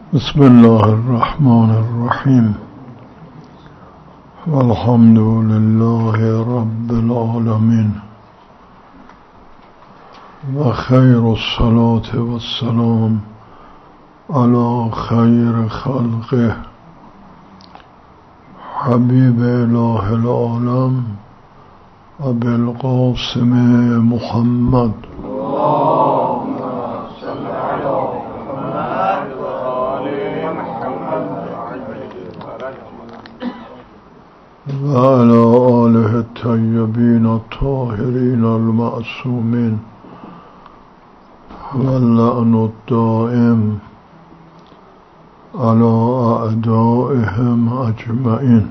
بسم الله الرحمن الرحیم والحمد لله رب العالمین و خیر الصلاة والسلام علی خیر خلقه حبیب اله العالم ابی القاسم محمد و علی آله الطیبین الطاهرین المعصومین واللعن الدائم علی اعدائهم اجمعین.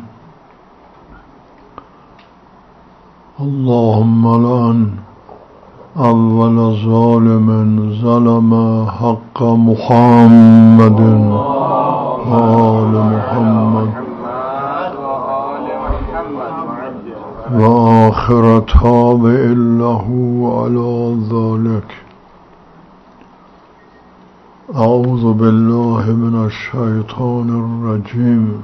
اللهم لعن اول ظالم ظلم حق محمد و آل محمد و آخر تابع له على ذلك. اعوذ بالله من الشیطان الرجیم.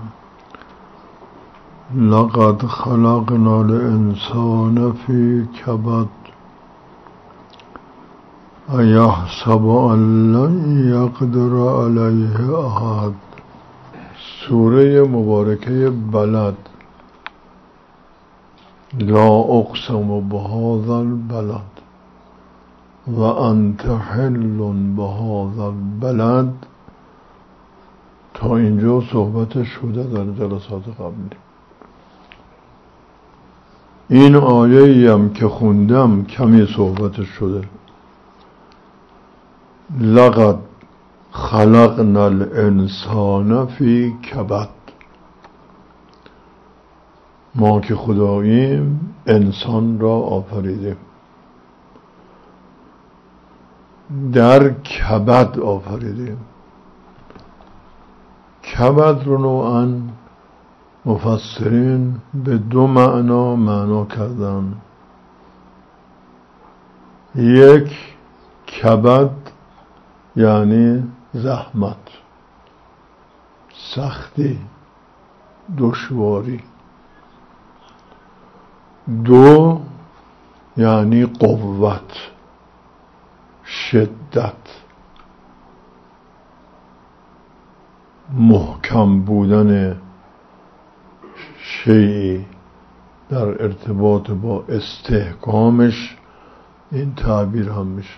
لقد خلقنا الانسان فی کبد ایحسب ان لن یقدر علیه احد. سوره مبارکه بلد. لا اقسم بهذا البلد و انت حل بهذا البلد. تا اینجا صحبت شده در جلسات قبلی. این آیه‌ای هم که خوندم کمی صحبت شده. لقد خلقنا الانسان فی کبد. ما که خداییم انسان را آفریدیم، در کبد آفریدیم. کبد رو نوعاً مفسرین به دو معنا کردن. یک، کبد یعنی زحمت، سختی، دشواری. دو یعنی قوت، شدت، محکم بودن شیئی در ارتباط با استحکامش. این تعبیر هم میشه.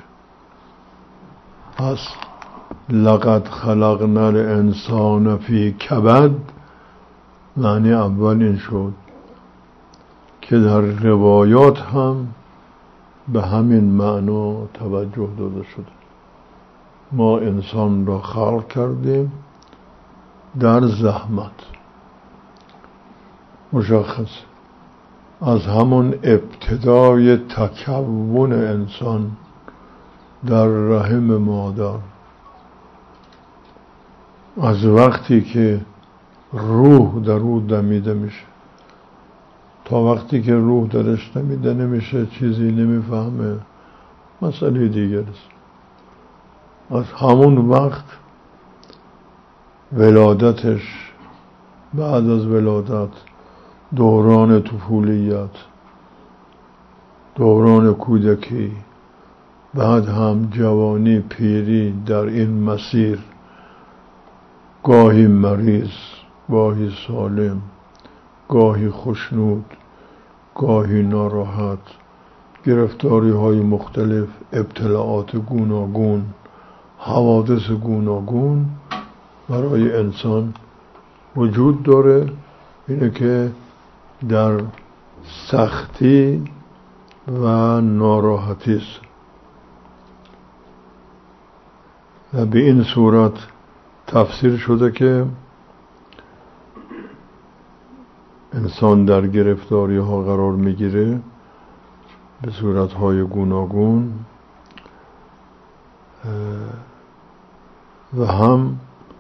پس لقد خلقنا الانسان فی کبد معنی اول این شد که در روایات هم به همین معنا توجه داده شده. ما انسان را خلق کردیم در زحمت. مشخص از همون ابتدای تکون انسان در رحم مادر، از وقتی که روح در او دمیده میشه تا وقتی که روح درش دمیده نمیشه، چیزی نمیفهمه، مسئله دیگر است. از همون وقت ولادتش، بعد از ولادت دوران طفولیت، دوران کودکی، بعد هم جوانی، پیری، در این مسیر گاهی مریض، گاهی سالم، گاهی خوشنود، گاهی ناراحت، گرفتاری های مختلف، ابتلاعات گوناگون، حوادث گوناگون برای انسان وجود داره. اینه که در سختی و ناراحتی است. و به این صورت تفسیر شده که انسان در گرفتاری ها قرار میگیره به صورت های گوناگون و هم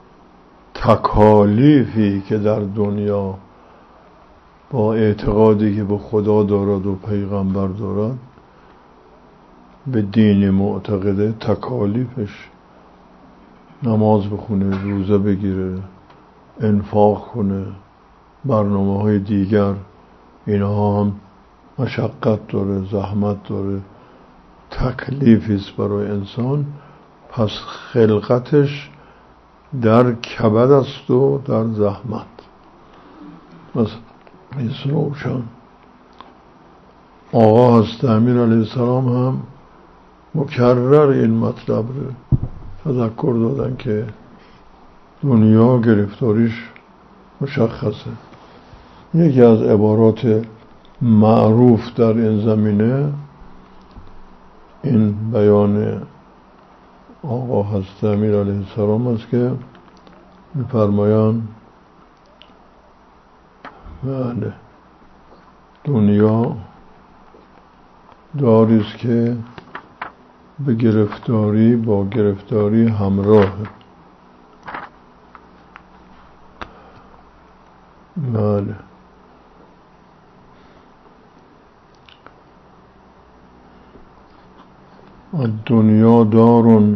تکالیفی که در دنیا با اعتقادی که به خدا دارد و پیغمبر دارد به دین معتقده، تکالیفش نماز بخونه، روزه بگیره، انفاق کنه، برنامه‌های دیگر، اینها هم مشقت داره، زحمت داره، تکلیفی است برای انسان. پس خلقتش در کبد است و در زحمت. پس این روشن. آقا حضرت امیر علیه السلام هم مکرر این مطلب رو تذکر دادن که دنیا گرفتاریش مشخصه. یکی از عبارات معروف در این زمینه این بیان آقا حضرت امیر علیه السلام است که می‌فرمایند بله دنیا داری است که به گرفتاری با گرفتاری همراه. بله الدنیا دار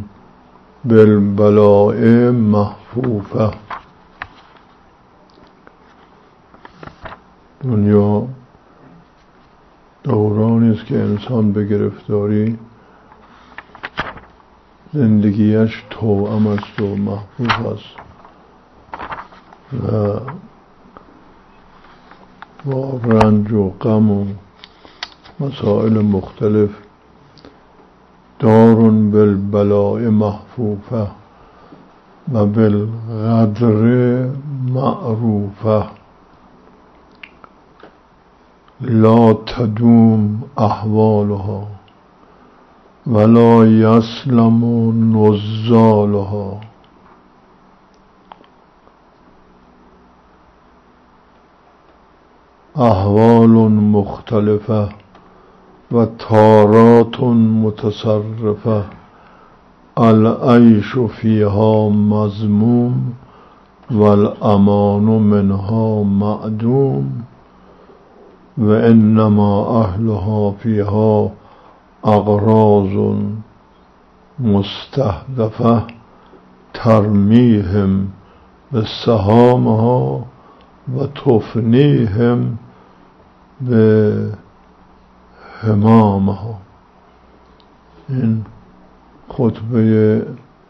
بالبلاء محفوفه. دنیا دورانی است که انسان به گرفتاری زندگیش توأم است و محفوظ است و با رنج و غم و مسائل مختلف دار بالبلاء محفوفه و بالقدر معروفه لا تدوم احوالها ولا یسلم نزالها. احوال مختلفه و تارات متصرفه العیش فیها مذموم والامان منها معدوم و انما اهلها فیها اغراض مستهدفه ترمیهم بسهامها و تفنیهم به همامها. این خطبه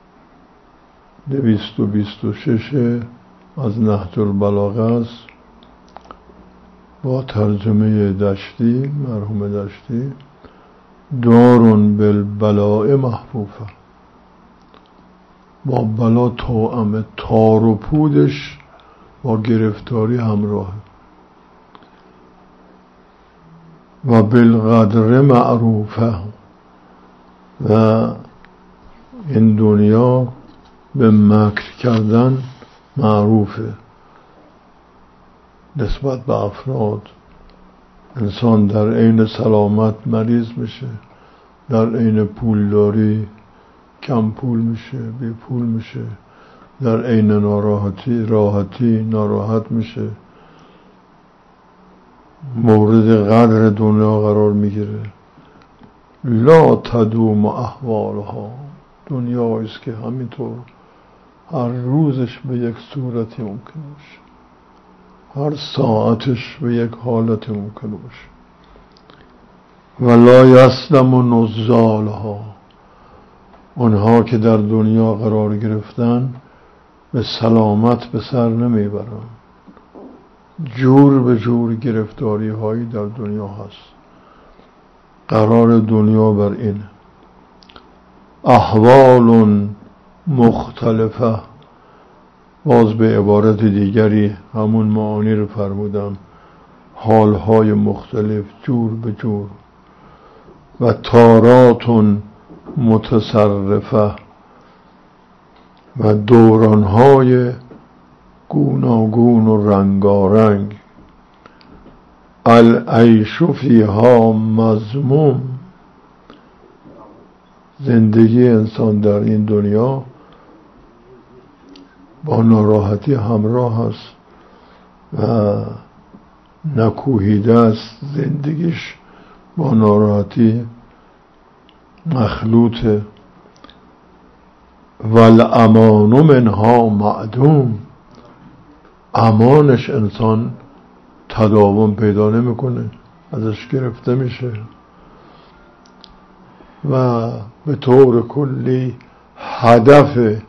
226 از نهج البلاغه است با ترجمه دشتی، مرحوم دشتی. دار بالبلاء محفوفه، با بلا توأم، تار و پودش با گرفتاری همراه و بالقدر معروفه و این دنیا به مکر کردن معروفه نسبت به افراد. انسان در عین سلامت مریض میشه، در عین پولداری کم پول میشه، بی پول میشه، در عین راحتی ناراحت میشه، مورد قدر دنیا قرار میگیره. لا تدوم احوالها، دنیا است که همینطور هر روزش به یک صورتی ممکن باشه، هر ساعتش به یک حالت ممکن باشه. ولا یسلم نزالها، اونها که در دنیا قرار گرفتن به سلامت به سر نمیبرن. جور به جور گرفتاری هایی در دنیا هست. قرار دنیا بر این احوال مختلفه، باز به عبارت دیگری همون معانی رو فرمودم، حالهای مختلف جور به جور و تارات متصرفه و دورانهای گوناگون و رنگارنگ. العیش فیها مذموم، زندگی انسان در این دنیا با ناراحتی همراه است و نکوهیده است، زندگیش با ناراحتی مخلوطه. والامان منها معدوم، امانش انسان تداوم پیدا نمیکنه، ازش گرفته میشه. و به طور کلی هدف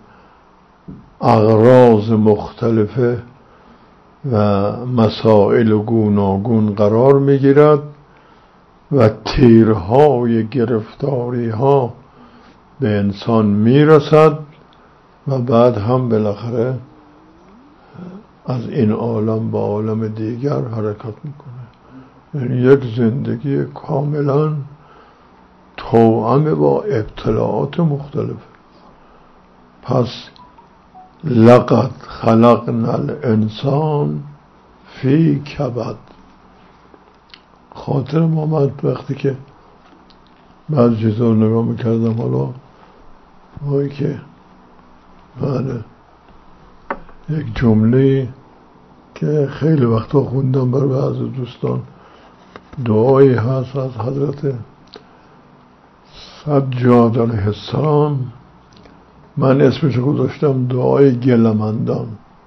اغراض مختلفه و مسائل گوناگون قرار میگیرد و تیرهای گرفتاری ها به انسان میرسد و بعد هم بالاخره از این عالم به عالم دیگر حرکت میکنه. یعنی یک زندگی کاملا توأم با ابتلاعات مختلف. پس لقد خلقنا الانسان فی کبد. خاطر آمد وقتی که بعض چیزا رو نگاه میکردم، حالا وای که بله یک جمله که خیلی وقتا خوندم برای بعض دوستان، دعایی هست از حضرت سجاد علیه السلام، من اسمش گذاشتم دعای گلمندان.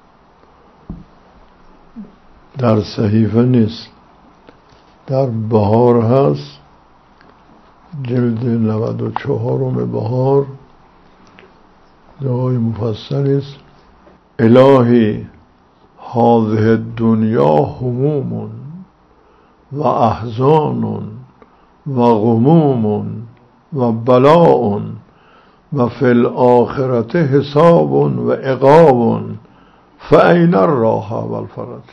در صحیفه نیست، در بهار هست، جلد 94 بهار، دعای مفصلی است. الهی هذه الدنیا هموم و احزان و غموم و بلاء و فی الاخرة حساب و عقاب فأین الراحة و الفرج.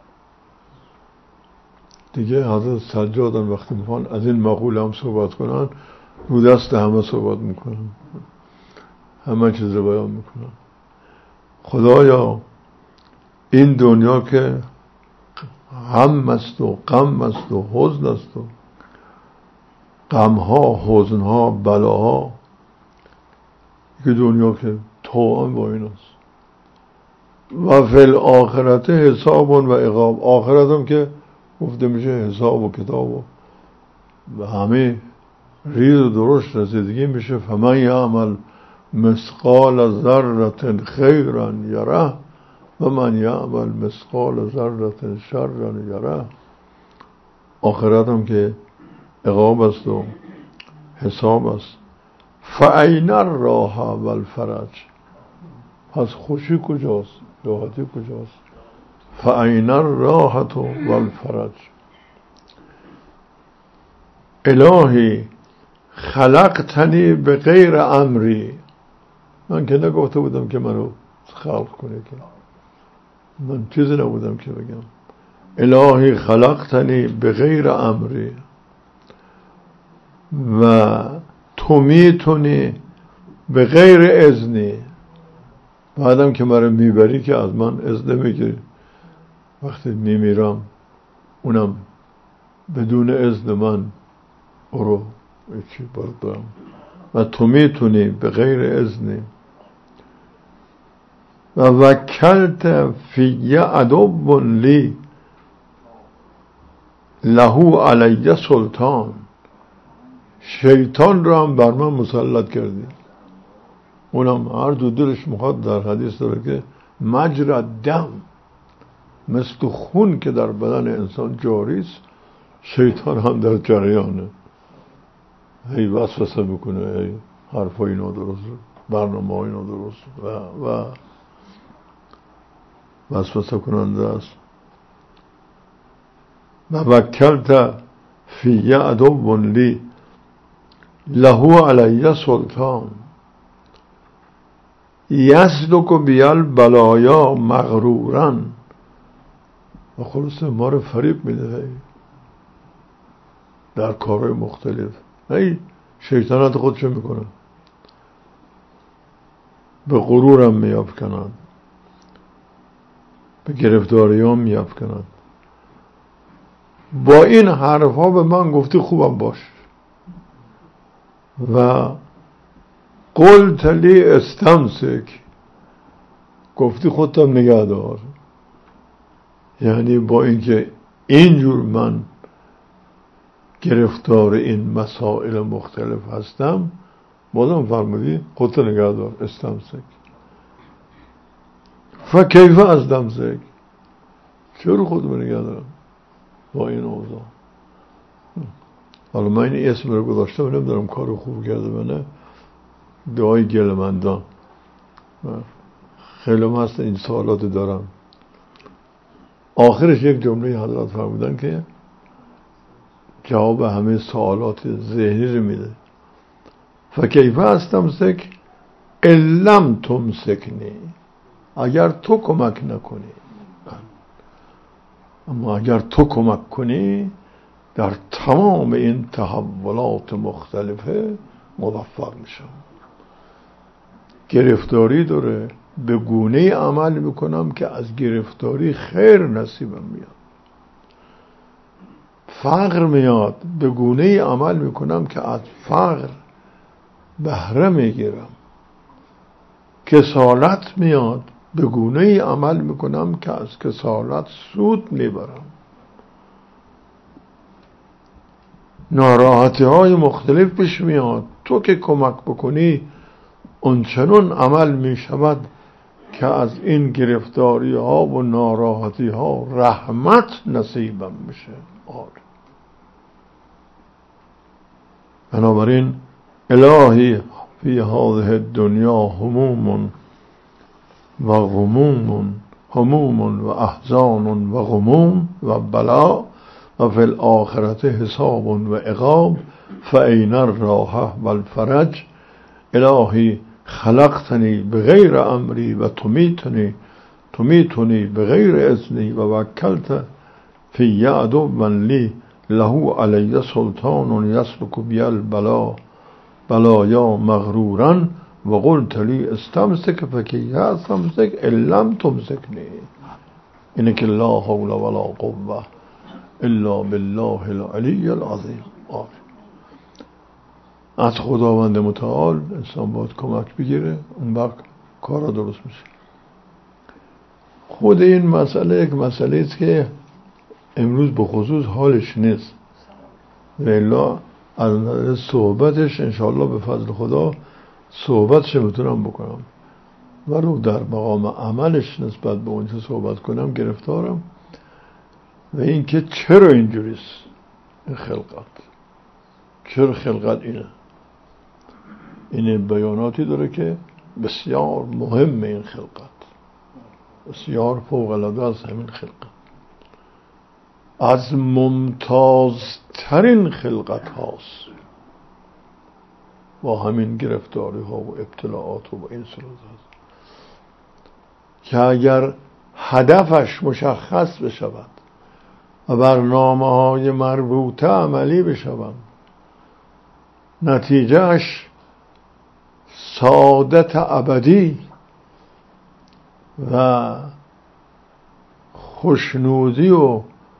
دیگه حضرت سجادن وقتی میخوان از این مقوله هم صحبت کنن، رو دست همه صحبت میکنن، همه چیز رو بیان میکنن. خدایا این دنیا که هم است و غم است و حزن است و غمها، حزنها، بلاها، که دنیا که توأم با این است. و فی الاخرة حساب و عقاب، آخرت هم که گفته میشه حساب و کتاب و همه ریز و درشت رسیدگی میشه. فمن یعمل مثقال ذره خیرا یره و من یعمل مثقال ذره شرا یره. آخرت هم که عقاب است و حساب است. فأین الراحة و الفرج. پس خوشی کجاست؟ راحتی کجاست؟ فأین الراحة و الفرج. الهی خلقتنی به غیر امری. من که نگفته بودم که منو خلق کنه، که من چیزی نبودم که بگم. الهی خلقتنی به غیر امری و تمیتنی به غیر اذنی. بعدم که مرا میبری که از من اذن میگیری، وقتی میمیرم اونم بدون اذن من برو چی بردم. و تمیتنی به غیر اذنی و وکلت فی عدو لی له علی سلطان. شیطان را هم بر من مسلط کردی، اونم هر دو دلش میخواد. در حدیث داره که مجرى دم، مثل خون که در بدن انسان جاری است، شیطان هم در جریانه. هی وسوسه میکنه، هی حرفای نادرست، برنامه‌های نادرست و وسوسه کننده است. و وکلت فی عدو لی له علی سلطان یسلک بی البلایا مغرورا. و خلاصه ما رو فریب میده در کارهای مختلف. شیطانت خودشو میکنه، به غرورم میافکنن، به گرفتاریام میافکنن. با این حرفا به من گفتی خوبم باش و قلت لی استمسک، گفتی خودتم نگه دار. یعنی با اینکه اینجور من گرفتار این مسائل مختلف هستم، بازم فرمودی خودت نگه دار استمسک. فکیف استمسک، چرا خودم نگه دارم با این اوضاع؟ حالا من این اسم رو گذاشتم نمیدارم کار خوب کرده منه. دعای گلمندان خیلی هم هست این سوالات دارم. آخرش یک جمله حضرت فرمودن که جواب همه سوالات ذهنی رو میده. فکیف استمسک الم تمسکنی، اگر تو کمک نکنی. اما اگر تو کمک کنی در تمام این تحولات مختلفه موفق میشم. گرفتاری داره، به گونه عمل میکنم که از گرفتاری خیر نصیبم میاد. فقر میاد، به گونه عمل میکنم که از فقر بهره میگیرم. کسالت میاد، به گونه عمل میکنم که از کسالت سود میبرم. ناراحتی های مختلف پیش میاد، تو که کمک بکنی اونچنان عمل میشود که از این گرفتاری ها و ناراحتی ها رحمت نصیبم میشه. بنابراین الهی فی هذه الدنیا هموم و غموم، هموم و احزان و غموم و بلا، و فی الآخرت حساب و عقاب، فأین الراحة و الفرج. الهی خلقتنی بغیر امری و تمیتنی بغیر اذنی و وکلت فی عدو لی له علی سلطان یسلک بی البلا بلایا مغرورا و قلت لی استمسک فکی استمسک الم تمسکنی. اینه که لا حول ولا قوة الا بالله العلی العظیم. از خداوند متعال انسان باید کمک بگیره، اون وقت کارا درست میشه. خود این مسئله یک مسئله است که امروز به خصوص حالش نیست، ولی از نظر صحبتش انشاءالله به فضل خدا صحبتش میتونم بکنم، ولو در مقام عملش نسبت به اون چه صحبت کنم گرفتارم. و این که چرا اینجوریست این خلقت، چرا خلقت این بیاناتی داره که بسیار مهمه. این خلقت بسیار فوق العاده است. همین خلقت از ممتازترین خلقت هاست با همین گرفتاری ها و ابتلاعات و این صورت هست که اگر هدفش مشخص بشود و برنامه های مربوطه عملی بشود، نتیجهش سعادت ابدی و خوشنودی و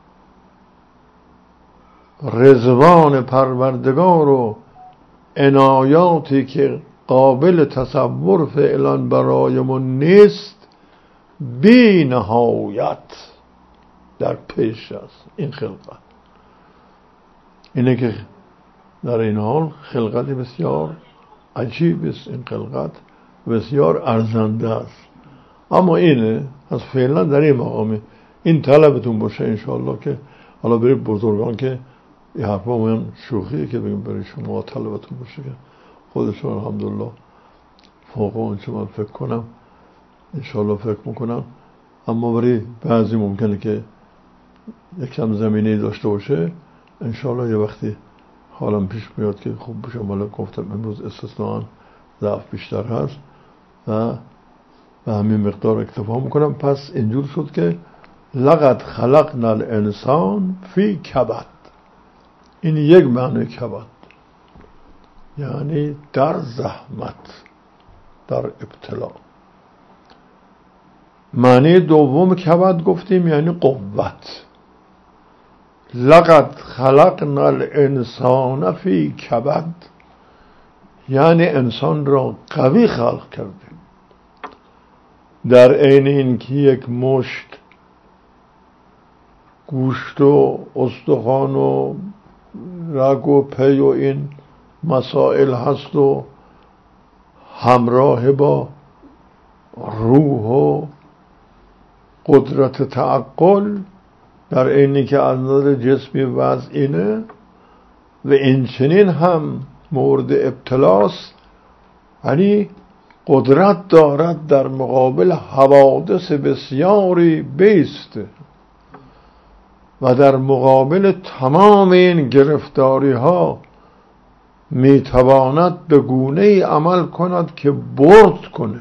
رضوان پروردگار و عنایاتی که قابل تصور فعلا برایمون نیست بی نهایت در پیش است. این خلقت اینه که در این حال خلقت بسیار عجیب است. این خلقت بسیار ارزنده است. اما اینه از فعلا در این مقام این طلبتون باشه انشاءالله که حالا برای بزرگان که این حرفا من شوخیه که بگیم برای شما طلبتون باشه که خودشون الحمدلله فوق اون چه من فکر کنم انشاءالله فکر میکنم. اما برای بعضی ممکنه که یکم زمینه داشته باشه انشاءالله یه وقتی حالم پیش میاد که خوب بشه. مالا گفتم امروز استثناء ضعف بیشتر هست و به همین مقدار اکتفا میکنم. پس اینجور شد که لقد خلقنا الانسان فی کبد. این یک معنی کبد یعنی در زحمت، در ابتلا. معنی دوم کبد گفتیم یعنی قوت. لقد خلقنا الانسان فی کبد یعنی انسان را قوی خلق کردیم. در عین این که یک مشت گوشت و استخوان و رگ و پی و این مسائل هست و همراه با روح و قدرت تعقل، در اینی که از نظر جسمی وضع اینه و این چنین هم مورد ابتلاست، ولی قدرت دارد در مقابل حوادث بسیاری بیسته و در مقابل تمام این گرفتاری ها میتواند به گونه ای عمل کند که برد کنه.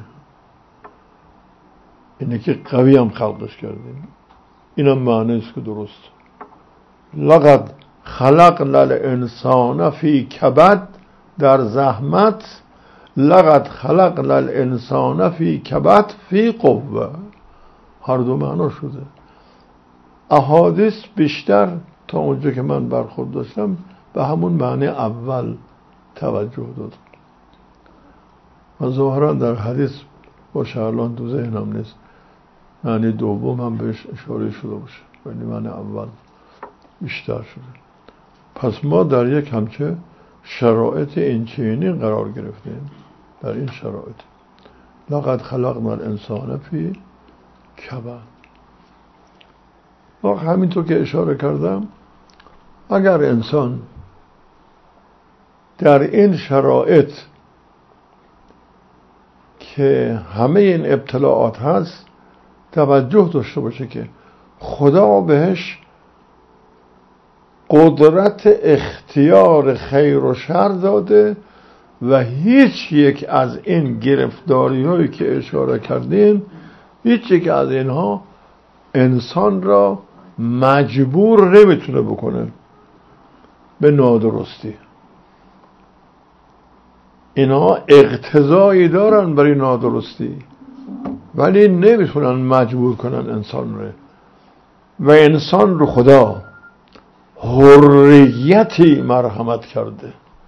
اینه که قوی هم خلقش کردیم. اینم معنی است که درست. لقد خلقنا الانسان فی کبد، در زحمت. لقد خلقنا الانسان فی کبد فی قوه، هر دو معنا شده. احادیث بیشتر تا اونجا که من برخورد داشتم به همون معنی اول توجه داد و ظاهرا در حدیث باشه، الان تو ذهنم نیست، معنی دوم هم بهش اشاره شده باشه، ولی معنی اول بیشتر شده. پس ما در یک همچه شرایط اینچنینی قرار گرفتیم. در این شرایط لقد خلقنا الانسان فی کبد. و همینطور که اشاره کردم، اگر انسان در این شرایط که همه این ابتلاعات هست توجه داشته باشه که خدا بهش قدرت اختیار خیر و شر داده و هیچ یک از این گرفتاری هایی که اشاره کردیم، هیچ یک از اینها انسان را مجبور نمیتونه بکنه به نادرستی. اینها اقتضایی دارن برای نادرستی ولی نمیتونن مجبور کنن انسان رو. و انسان رو خدا حریتی مرحمت کرده،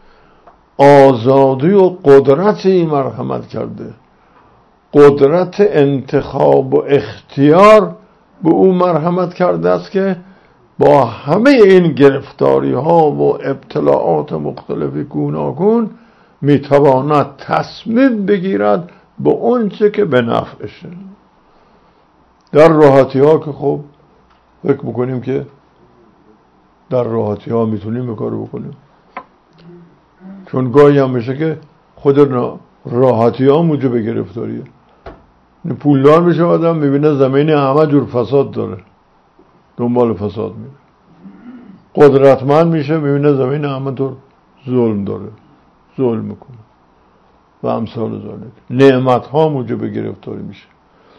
آزادی و قدرتی مرحمت کرده، قدرت انتخاب و اختیار به او مرحمت کرده است که با همه این گرفتاری ها و ابتلاعات مختلف گوناگون میتواند تصمیم بگیرد به اون چه که به نفعشه. در راحتی ها که خب فکر میکنیم که در راحتی ها میتونیم بکار بکنیم، چون گاهی هم میشه که خود راحتی ها موجب گرفتاریه. پولدار میشه آدم، میبینه زمین همه جور فساد داره، دنبال فساد میره. قدرتمند میشه، میبینه زمین همه طور ظلم داره، ظلم میکنه و امثال ذالک. نعمت ها موجب گرفتاری میشه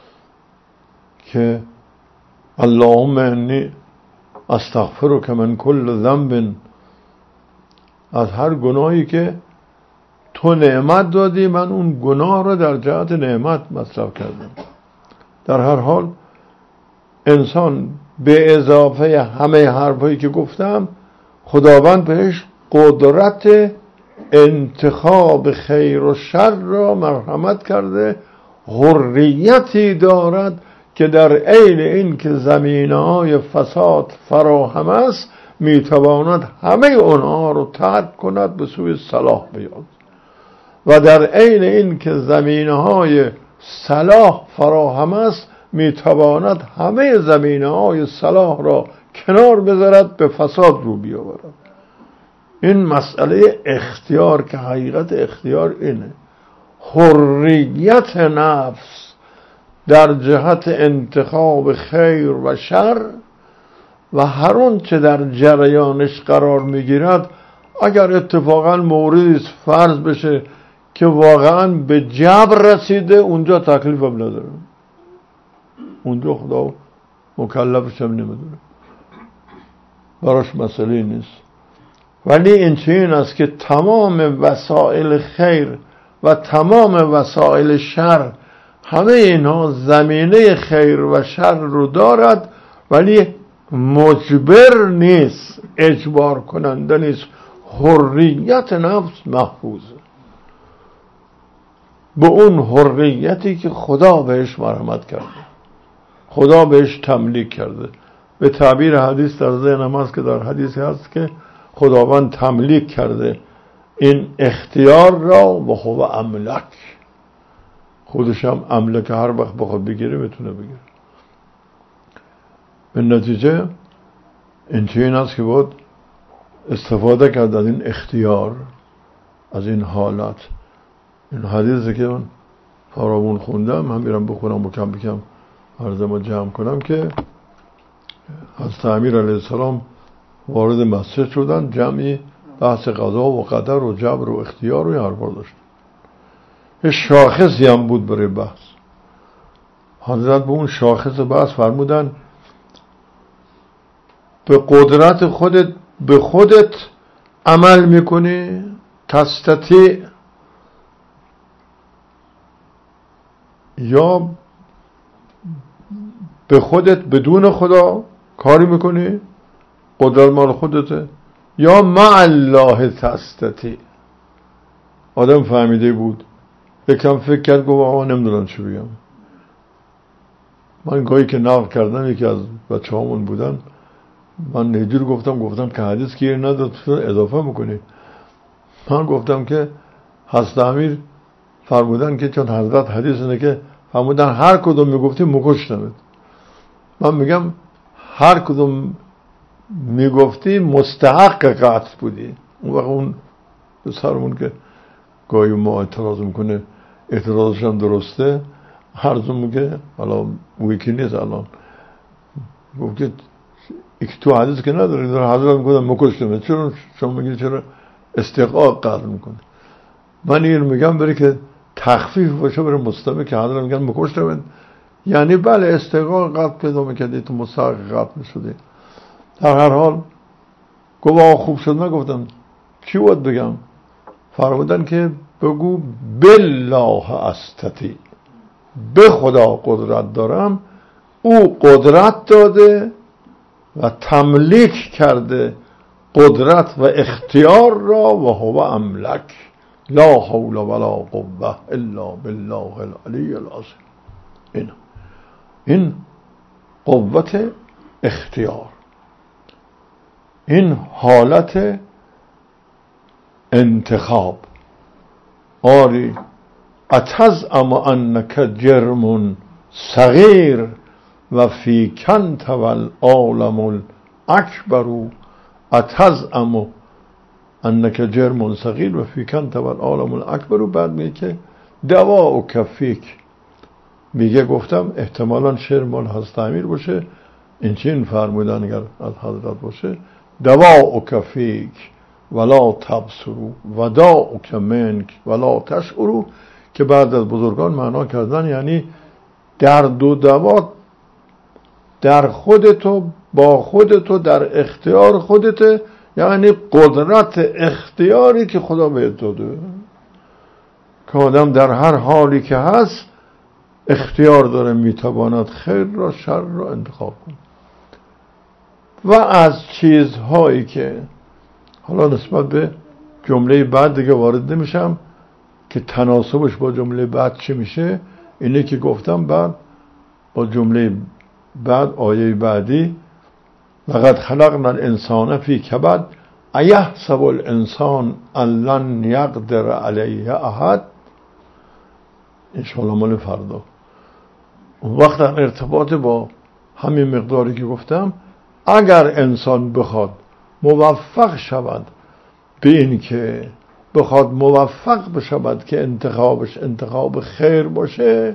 که اللهم انی استغفرک من کل ذنب، از هر گناهی که تو نعمت دادی من اون گناه رو در جهت نعمت مصرف کردم. در هر حال انسان به اضافه همه حرفایی که گفتم خداوند بهش قدرت انتخاب خیر و شر را مرحمت کرده، حریتی دارد که در عین این که زمینه‌های فساد فراهم است میتواند همه اونها رو ترک کند به سوی صلاح بیاد و در عین این که زمینه‌های صلاح فراهم است میتواند همه زمینه‌های صلاح را کنار بذارد به فساد رو بیاورد. این مسئله اختیار که حقیقت اختیار اینه، حریت نفس در جهت انتخاب خیر و شر و هر اون چه در جریانش قرار میگیرد. اگر اتفاقا موردی فرض بشه که واقعا به جبر رسیده، اونجا تکلیف هم نداره، اونجا خدا مکلفش هم نمیدونه، براش مسئله نیست. ولی این چنین است که تمام وسایل خیر و تمام وسایل شر، همه اینها زمینه خیر و شر رو دارد ولی مجبر نیست، اجبار کننده نیست. حریت نفس محفوظه به اون حریتی که خدا بهش مرحمت کرده، خدا بهش تملیک کرده. به تعبیر حدیث در ذهنم هست که در حدیثی هست که خداوند تملیک کرده این اختیار را و هو املک، خودش هم عمله که هر وقت بخواد بگیره میتونه بگیره. به نتیجه این است که باید استفاده کرد از این اختیار، از این حالت. این حدیثی که من فراوون خوندم، من میرم بخونم و کم بکم عرضمو جمع کنم، که حضرت امیر علیه السلام وارد مسجد شدن، جمعی بحث قضا و قدر و جبر و اختیار و یه حرفا داشت. یه شاخصی هم بود برای بحث. حضرت به اون شاخص بحث فرمودن به قدرت خودت به خودت عمل میکنی، تستطیع، یا به خودت بدون خدا کاری میکنی، قدرت مال خودته، یا مع الله تستطیع. آدم فهمیده بود، یکم فکر کرد، گفت آقا نمیدونم چی بگم. من گاهی که نقل کردم، یکی از بچه هامون بودن، من نیجور گفتم که حدیث گیر نداد اضافه میکنی. من گفتم که حضرت امیر فرمودن که چون حضرت حدیث اینه که فرمودن هر کدوم میگفتی مکشتمت. من میگم هر کدوم میگفتی مستحق قتل بودی. اون وقت اون به سرمون که گاهی ما اعتراض میکنه، اعتراضش هم درسته، هرزون میگه حالا ویکی نیست الان، گفت که تو حدیث که نداری، در حضرت میگفتن مکشتمت، چرا شما میگی چرا استحقاق قتل میکنه؟ من این میگم برای که تخفیف باشه برای مستمع که حضرت میگن مکشتمت، یعنی بله استحقاق قتل پیدا میکردی، تو مستحق قتل میشدی. در هر حال گفت آقا خوب شد. نگفتم چی باید بگم؟ فرمودن که بگو بالله استطیع، به خدا قدرت دارم، او قدرت داده و تملیک کرده قدرت و اختیار را، و هو املک لا حول ولا قوه الا بالله العلی العظیم. این قوت اختیار، این حالت انتخاب. آری اتزعم انک جرم صغیر و فی کنت والعالم الاکبر، اتزعم انک جرم صغیر و فی کنت والعالم الاکبر. بعد میگه که دوا و کفیک، میگه گفتم احتمالا شعر مال حضرت امیر باشه، این چین فرمودن اگر از حضرت باشه، دوا و کفیک ولا تبصرو وداعک منک ولا تشعرو، که بعد از بزرگان معنا کردن یعنی درد و دوا در خودتو، با خودتو، در اختیار خودته، یعنی قدرت اختیاری که خدا بهت داده، که آدم در هر حالی که هست اختیار داره، میتواند خیر را شر را انتخاب کنه. و از چیزهایی که حالا نسبت به جمله بعد دیگه وارد نمیشم که تناسبش با جمله بعد چی میشه، اینه که گفتم بعد با جمله بعد آیه بعدی لقد خلقنا الانسان فی کبد ایحسب الانسان ان لن یقدر علیه احد، انشاءالله مال فردا. اون وقت در ارتباط با همین مقداری که گفتم، اگر انسان بخواد موفق شود به این که بخواد موفق بشود که انتخابش انتخاب خیر باشه،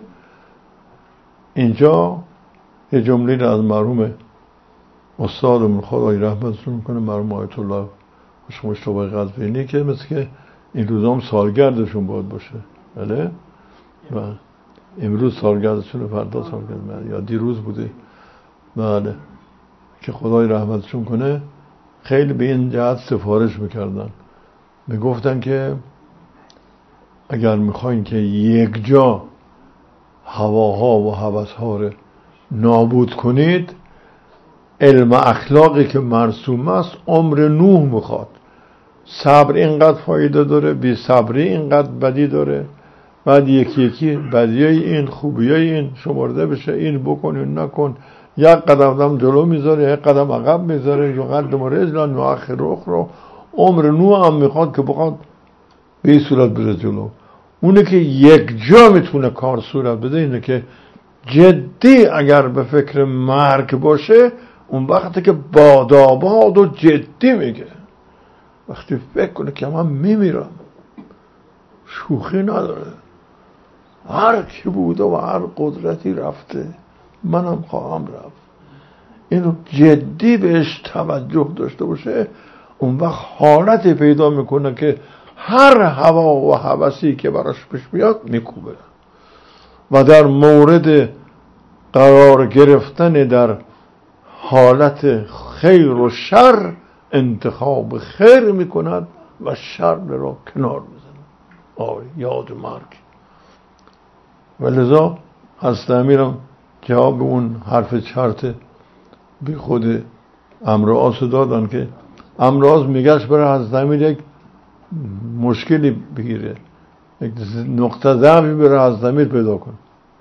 اینجا یه جمله از مرحوم استادمون خدای رحمتشون میکنه، مرحوم آیت الله خوش مشتبه قزوینی، که مثل که این روزام سالگردشون باید باشه، بله، و امروز سالگردشون، فردا سالگرد یا دیروز بوده، بله، که خدای رحمتشون کنه، خیلی به این جهت سفارش میکردن، میگفتن که اگر میخواین که یک جا هواها و هوسها رو نابود کنید، علم اخلاقی که مرسوم است عمر نوح میخواد. صبر اینقدر فایده داره، بی صبری اینقدر بدی داره، بعد یکی یکی بدیای این خوبیای این شمرده بشه، این بکن این نکن، یک قدم جلو میذاره یک قدم عقب میذاره، یقدم رجلا یؤخر اخرى. عمر نوح هم میخواد که بخواد به این صورت بره جلو. اونه که یک جا میتونه کار صورت بده اینه که جدی اگر به فکر مرگ باشه، اون وقتی که باداباد و جدی میگه. وقتی فکر کنه که من میمیرم، شوخی نداره، هر کی بوده و هر قدرتی رفته، منم خواهم رفت، اینو جدی بهش توجه داشته باشه، اون وقت حالتی پیدا میکنه که هر هوا و هوسی که براش پیش بیاد میکوبه و در مورد قرار گرفتن در حالت خیر و شر انتخاب خیر میکند و شر را کنار میزند. یاد مرگ. و لذا حضرت امیرم جواب اون حرف چرت بی خود امراض دادن که امراض میگشت برای حضرت امیر یک مشکلی بگیره، یک نقطه ضعفی برای حضرت امیر پیدا کنه.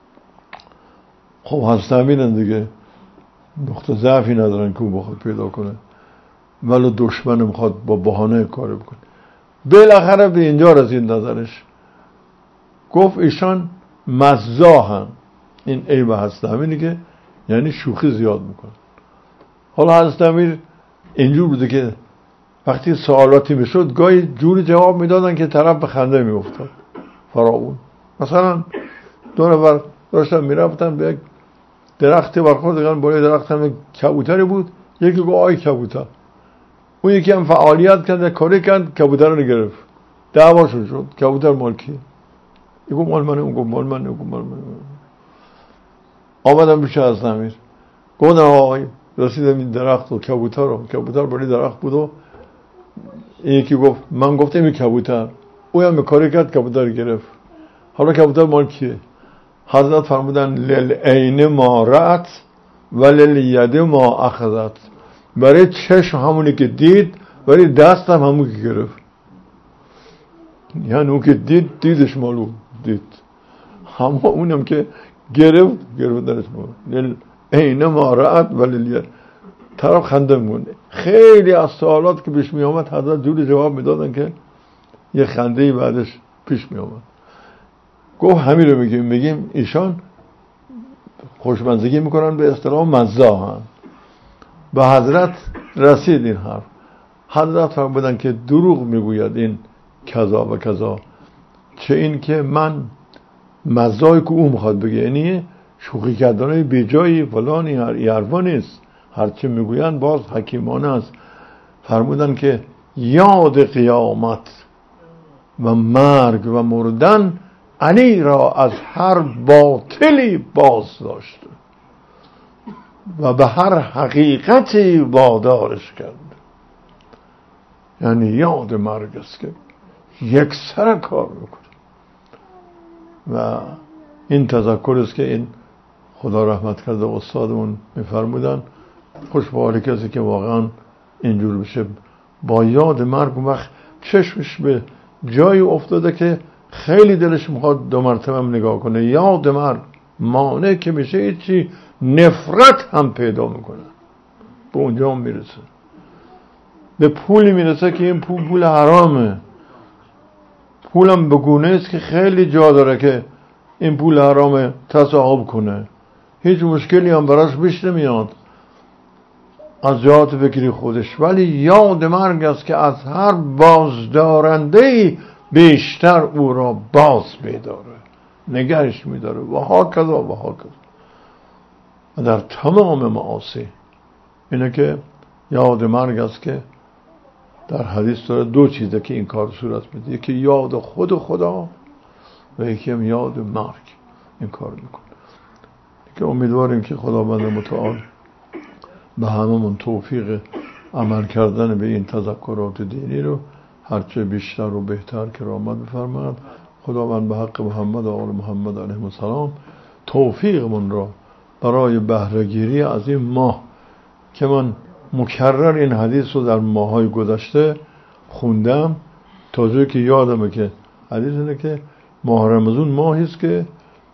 خب حضرت امیر دیگه نقطه ضعفی ندارن که او بخواد پیدا کنه، ولی دشمن میخواد با بهانه کاری بکنه. بالاخره به اینجا رسید نظرش، گفت ایشان مزاحن. این عیب حضرت امیری که یعنی شوخی زیاد میکنه. حالا حضرت امیر اینجور بوده که وقتی سوالاتی میشد گاهی جوری جواب میدادن که طرف به خنده میافتاد فراوون. مثلا دو نفر داشتن میرفتن به یک درختی برخوردن، بالای درخت هم کبوتری بود، یکی گفت آی کبوتر، اون یکی هم فعالیت کرد، کاری کرد، کبوتر رو گرفت، دعواشون شد. کبوتر مال کیه؟ این گفت مال منه، اون گفت مال منه، اون گفت مال منه. آمدم پیش حضرت امیر، گفتم آقای رسیدم این درخت و کبوتر رو، کبوتر بالای درخت بود و یکی گفت، من گفتم این کبوتر، او هم کاری کرد، کبوتر گرفت. حالا کبوتر مال کیه؟ حضرت فرمودن للعین ما رأت و للید ما اخذت. برای چشم همونی که دید، برای دست هم همونی که گرفت. یعنی اون که دیدش مالو دید، همه اونم که گرفت درش مالو. للعین ما رأت و للید. طرف خنده مونه. خیلی از سوالات که پیش می آمد حضرت جوری جواب میدادن که یه خنده بعدش پیش می آمد. گفت همین رو میگیم ایشان خوشمزگی میکنن، به اصطلاح مزاحن. به حضرت رسید این حرف. حضرت فرمودن که دروغ میگوید این کذا و کذا، چه این که من مزاحی که او میخواد بگه، یعنی شوخی کردن بی جایی فلانی حرفا نیست، هرچی میگویند باز حکیمانه است. فرمودن که یاد قیامت و مرگ و مردن علی را از هر باطلی باز داشته و به هر حقیقتی وادارش کرد. یعنی یاد مرگ است که یک سر کار میکنه. و این تذکر است که این خدا رحمت کرده استادمون میفرمودن خوش به حال کسی که واقعا اینجور بشه با یاد مرگ، و وقت چشمش به جایی افتاده که خیلی دلش میخواد دو مرتبه نگاه کنه. یاد مرگ مانع که میشه هیچی، نفرت هم پیدا میکنه، به اونجا هم میرسه. به پولی میرسه که این پول حرامه، پولم بگونه است که خیلی جا داره که این پول حرامه تصاحب کنه، هیچ مشکلی هم براش پیش نمیاد از جهات فکری خودش. ولی یاد مرگ است که از هر بازدارنده‌ای بیشتر او را باز می‌داره، نگهش می‌داره و ها کذا و ها کذا. و در تمام معاصی اینه که یاد مرگ است که در حدیث داره دو چیزه که این کار صورت میده، یکی یاد خود خدا و یکی هم یاد مرگ این کار میکنه. که امیدواریم که خداوند متعال به هممون توفیق عمل کردن به این تذکرات دینی رو هرچه بیشتر و بهتر کرامت بفرماید. خداوند به حق محمد و آل محمد علیهم السلام توفیقمون را برای بهره‌گیری از این ماه که من مکرر این حدیث رو در ماهای گذشته خوندم تا جایی که یادمه که حدیث اینه که ماه رمضان ماهی است که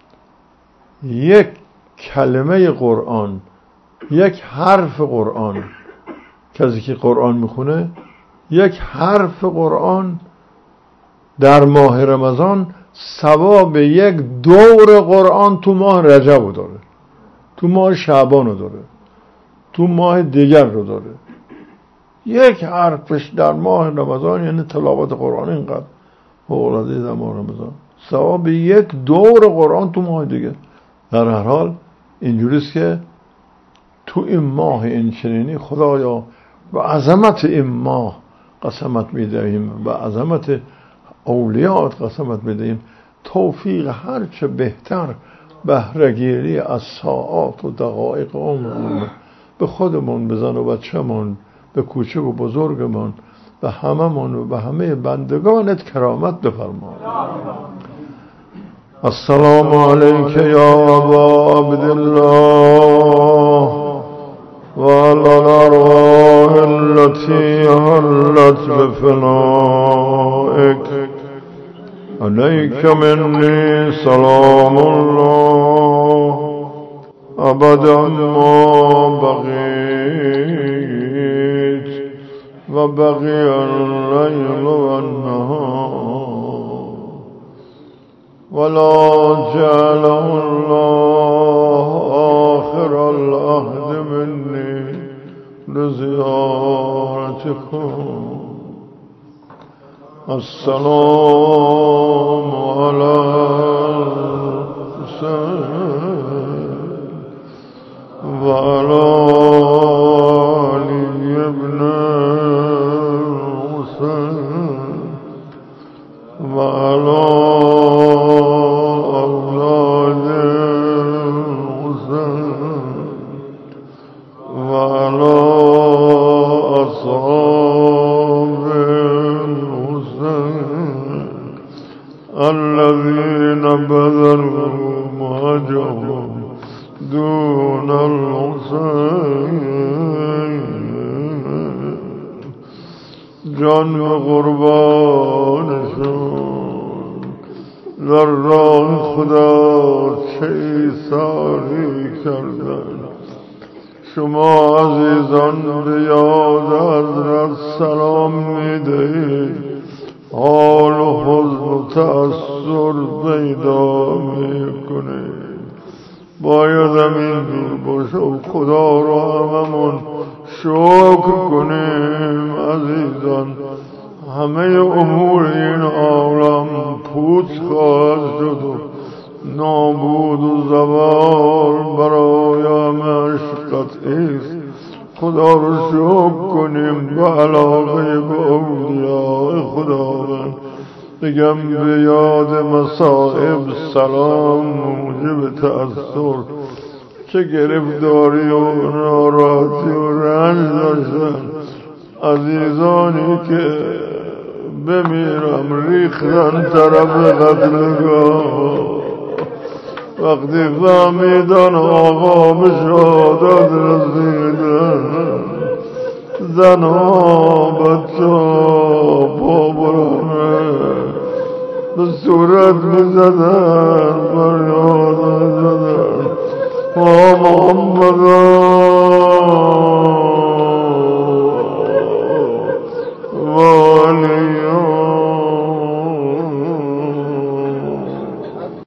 یک کلمه قرآن، یک حرف قرآن، کسی که قرآن میخونه یک حرف قرآن در ماه رمضان ثواب یک دور قرآن تو ماه رجب داره، تو ماه شعبان داره، تو ماه دیگر رو داره. یک حرفش در ماه رمضان یعنی تلاوت قرآن اینقدر فوق‌العاده در ماه رمضان، ثواب یک دور قرآن تو ماه دیگه. در هر حال اینجوریست که تو این ماه این چنینی خدایا و عظمت این ماه قسمت میدهیم و عظمت اولیات قسمت میدهیم، توفیق هرچه بهتر بهره‌گیری از ساعات و دقایق عمرمون به خودمون، به زن و بچه‌مون، به کوچک و بزرگمون، به هممون و به همه بندگانت کرامت بفرما. السلام علیک یا ابا عبدالله و علی الارواح التي حلت بفنائک، علیک منی سلام الله ابدا ما بقیت و بقی اللیل و النهار، ولا جعله الله آخر العهد منی لزیارتكم. السلام على الحسين وعلى علي بن الحسين وعلى أولاد الحسين وعلى أصحاب الحسين الذين بذلوا مهجهم دون الحسين. جان قربانشون در راه خدا چه ایثاری کردن. شما عزیزان به یاد حضرت سلام میدهید، حال و حزن و تأثر پیدا میکنید. باید همین دور باشه و خدا رو هممون شکر کنیم. عزیزان همه امور این عالم پوچ خواهد شد و نابود و زوال برای همه قطعیست. خدا رو شکر کنیم به علاقه به اولیاء خداوند. بگم به یاد مصائب سلام موجب تأثر، چه گرفتاری و ناراحتی و رنج داشتن عزیزانی که بمیرم ریختن طرف قتلگاه. وقتی فهمیدن آقا به شهادت رسیدن، زن ها بچه ها پا برانه به صورت میزدن، فریاد میزدن: محمد